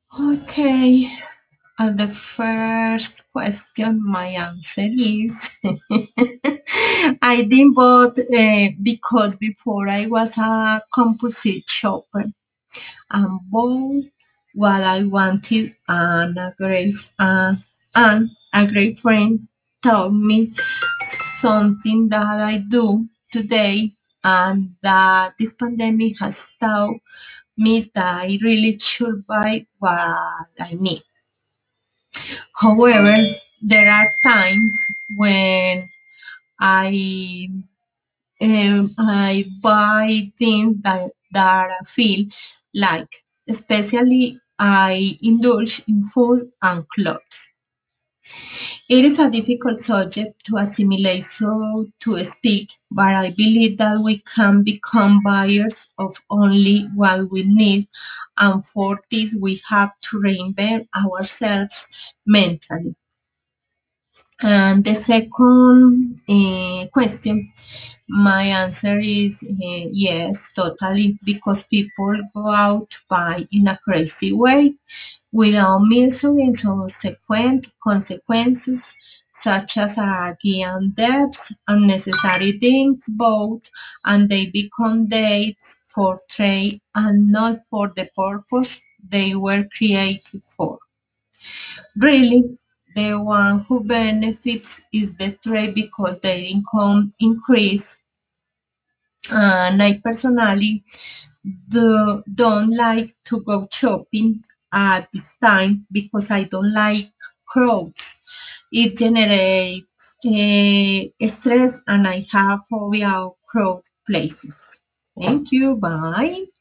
Okay, the first question, my answer is I didn't vote because before I was a composite shopper and bought what I wanted, and a great friend told me something that I do today, and that this pandemic has taught me that I really should buy what I need. However, there are times when I I buy things that I feel like, especially I indulge in food and clothes. It is a difficult subject to assimilate, so to speak, but I believe that we can become buyers of only what we need, and for this we have to reinvent ourselves mentally. And the second question, my answer is yes, totally, because people go out to buy in a crazy way without measuring subsequent consequences, such as again debts, unnecessary things bought, and they become dates for trade and not for the purpose they were created for. Really, the one who benefits is the trade because their income increase. And I personally don't like to go shopping at this time because I don't like crowds. It generates stress and I have phobia of crowd places. Thank you. Bye.